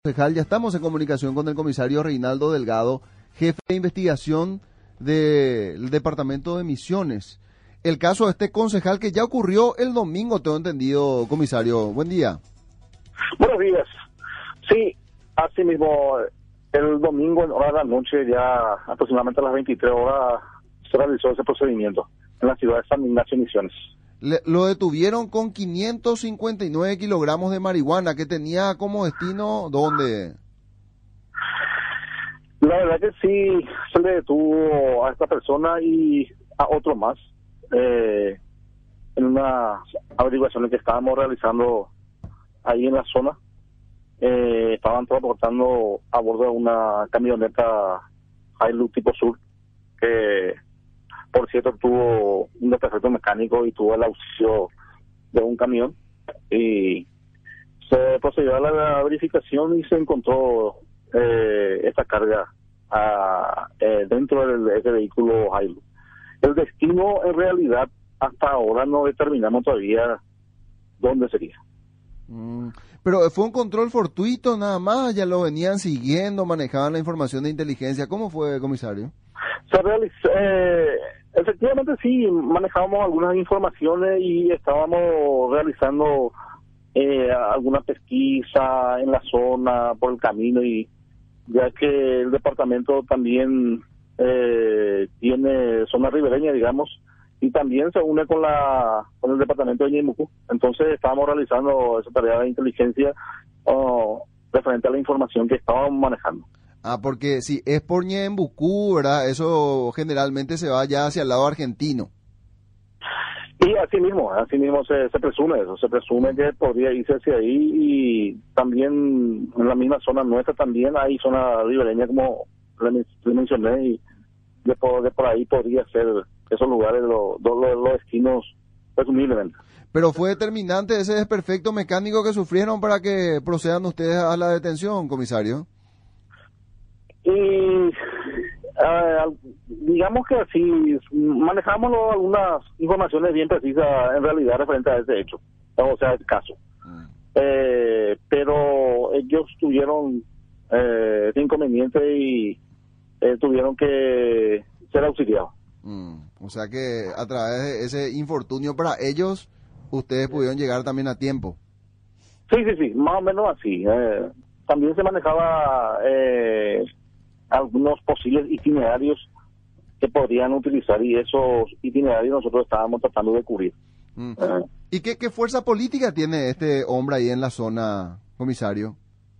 Concejal, ya estamos en comunicación con el comisario Reinaldo Delgado, jefe de investigación del Departamento de Misiones. El caso de este concejal que ya ocurrió el domingo, tengo entendido, comisario. Buen día. Buenos días. Sí, así mismo, el domingo en hora de la noche, ya aproximadamente a las 23 horas, se realizó ese procedimiento en la ciudad de San Ignacio, Misiones. Lo detuvieron con 559 kilogramos de marihuana que tenía como destino, ¿dónde? La verdad que sí, se le detuvo a esta persona y a otro más en unas averiguaciones que estábamos realizando ahí en la zona. Estaban transportando a bordo de una camioneta Hilux tipo Sur que, por cierto, tuvo un desperfecto mecánico y tuvo el auxilio de un camión, y se procedió a la verificación y se encontró esta carga dentro de ese vehículo Hilux. El destino, en realidad, hasta ahora no determinamos todavía dónde sería. Pero fue un control fortuito nada más, ya lo venían siguiendo, manejaban la información de inteligencia. ¿Cómo fue, comisario? Se realizó, efectivamente sí, manejábamos algunas informaciones y estábamos realizando alguna pesquisa en la zona, por el camino, y ya que el departamento también tiene zona ribereña, digamos, y también se une con el departamento de Ñeembucú. Entonces estábamos realizando esa tarea de inteligencia referente a la información que estábamos manejando. Porque si es por Ñeembucú, ¿verdad? Eso generalmente se va ya hacia el lado argentino. Y así mismo se presume eso, se presume que podría irse hacia ahí, y también en la misma zona nuestra también hay zona ribereña, como le mencioné, y de por ahí podría ser esos lugares los destinos presumiblemente. Pero fue determinante ese desperfecto mecánico que sufrieron para que procedan ustedes a la detención, comisario. Y digamos que así manejamos algunas informaciones bien precisas en realidad referente a ese hecho, o sea, el caso. Pero ellos tuvieron ese inconveniente y tuvieron que ser auxiliados. O sea que a través de ese infortunio para ellos, ustedes pudieron llegar también a tiempo. Sí, más o menos así. También se manejaba algunos posibles itinerarios que podrían utilizar, y esos itinerarios nosotros estábamos tratando de cubrir. ¿Y qué fuerza política tiene este hombre ahí en la zona, comisario?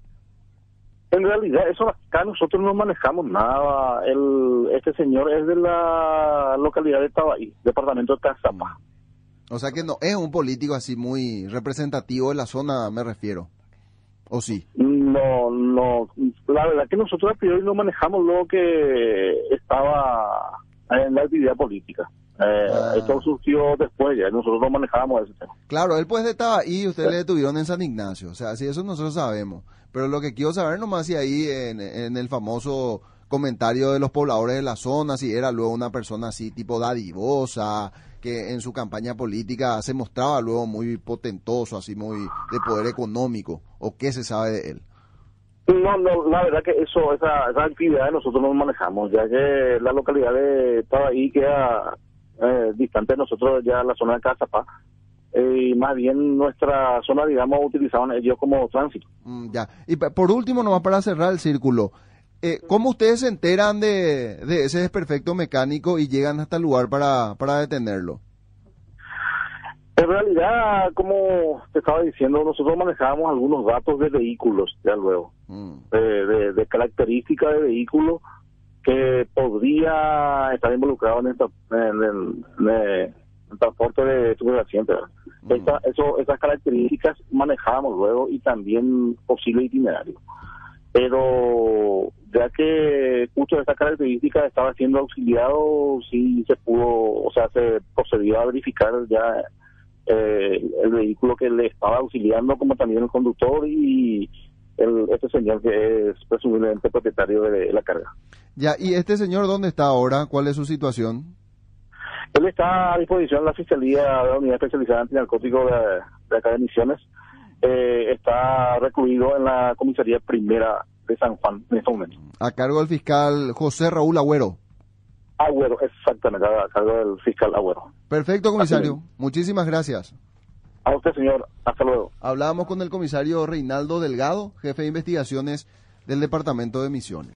En realidad, eso acá nosotros no manejamos nada. Este señor es de la localidad de Tabaí, departamento de Cazapá. O sea que no es un político así muy representativo de la zona, me refiero. ¿O sí? No, la verdad que nosotros a priori no manejamos lo que estaba en la actividad política. Esto surgió después, ya nosotros no manejábamos ese tema. Claro, él pues estaba ahí y ustedes le detuvieron en San Ignacio, o sea, sí, eso nosotros sabemos. Pero lo que quiero saber nomás si ahí en el famoso comentario de los pobladores de la zona, si era luego una persona así tipo dadivosa, que en su campaña política se mostraba luego muy potentoso, así muy de poder económico, o qué se sabe de él. No, la verdad que esa actividad nosotros no manejamos, ya que la localidad de Tabaí queda distante de nosotros, ya la zona de Cazapá, y más bien nuestra zona, digamos, utilizaban ellos como tránsito. Ya, y por último, nomás para cerrar el círculo, ¿cómo ustedes se enteran de ese desperfecto mecánico y llegan hasta el lugar para detenerlo? En realidad, como te estaba diciendo, nosotros manejábamos algunos datos de vehículos, ya luego, de características de vehículos que podría estar involucrado en el transporte de estupefacientes. Esas características manejábamos luego, y también posible itinerario. Pero ya que justo esta característica estaba siendo auxiliado, sí se pudo, o sea, se procedió a verificar ya el vehículo que le estaba auxiliando, como también el conductor y este señor que es presumiblemente propietario de la carga. Ya, ¿y este señor dónde está ahora? ¿Cuál es su situación? Él está a disposición de la Fiscalía de la Unidad Especializada Antinarcótico de acá de Misiones, está recluido en la comisaría primera de San Juan en este momento. A cargo del fiscal José Raúl Agüero. Agüero, exactamente, a cargo del fiscal Agüero. Perfecto, comisario. Muchísimas gracias. A usted, señor. Hasta luego. Hablábamos con el comisario Reinaldo Delgado, jefe de investigaciones del Departamento de Misiones.